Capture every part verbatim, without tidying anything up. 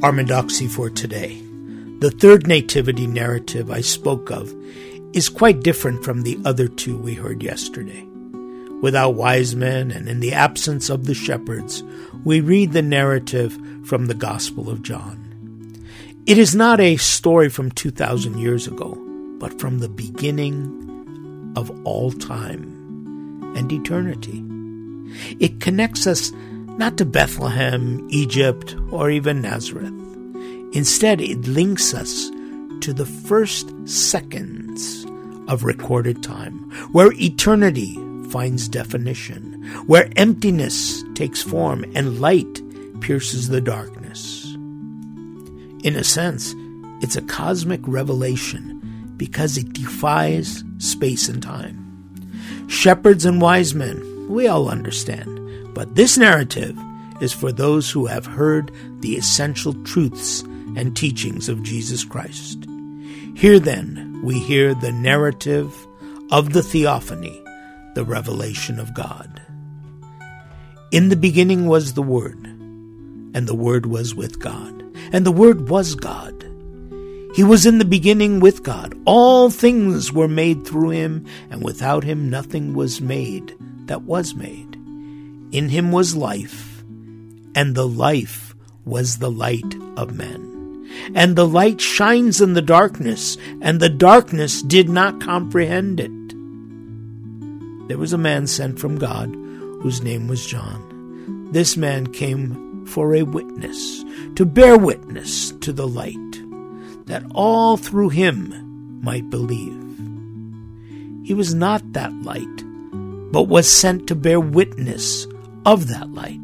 Orthodoxy for today. The third nativity narrative I spoke of is quite different from the other two we heard yesterday. Without wise men and in the absence of the shepherds, we read the narrative from the Gospel of John. It is not a story from two thousand years ago, but from the beginning of all time and eternity. It connects us not to Bethlehem, Egypt, or even Nazareth. Instead, it links us to the first seconds of recorded time, where eternity finds definition, where emptiness takes form and light pierces the darkness. In a sense, it's a cosmic revelation because it defies space and time. Shepherds and wise men, we all understand, but this narrative is for those who have heard the essential truths and teachings of Jesus Christ. Here then, we hear the narrative of the theophany, the revelation of God. In the beginning was the Word, and the Word was with God, and the Word was God. He was in the beginning with God. All things were made through him, and without him nothing was made that was made. In him was life, and the life was the light of men. And the light shines in the darkness, and the darkness did not comprehend it. There was a man sent from God, whose name was John. This man came for a witness, to bear witness to the light, that all through him might believe. He was not that light, but was sent to bear witness of that light.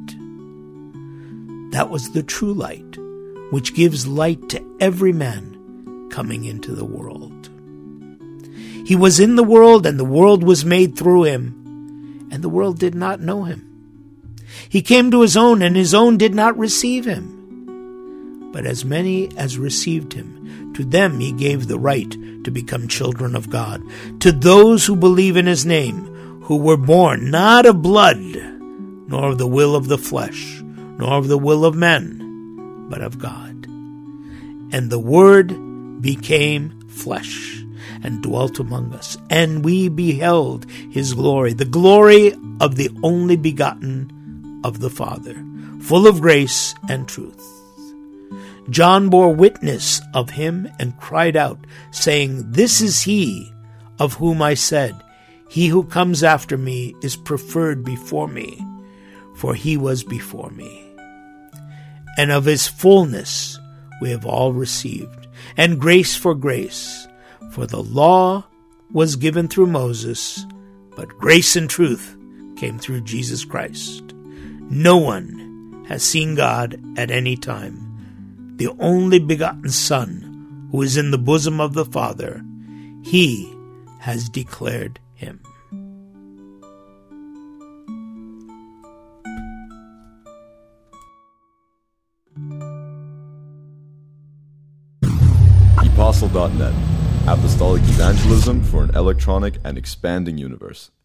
That was the true light, which gives light to every man coming into the world. He was in the world, and the world was made through him, and the world did not know him. He came to his own, and his own did not receive him. But as many as received him, to them he gave the right to become children of God, to those who believe in his name, who were born not of blood, nor of the will of the flesh, nor of the will of men, but of God. And the Word became flesh and dwelt among us, and we beheld his glory, the glory of the only begotten of the Father, full of grace and truth. John bore witness of him and cried out, saying, "This is he of whom I said, he who comes after me is preferred before me, for he was before me." And of his fullness we have all received, and grace for grace. For the law was given through Moses, but grace and truth came through Jesus Christ. No one has seen God at any time. The only begotten Son, who is in the bosom of the Father, he has declared him. Apostle dot net, Apostolic Evangelism for an electronic and expanding universe.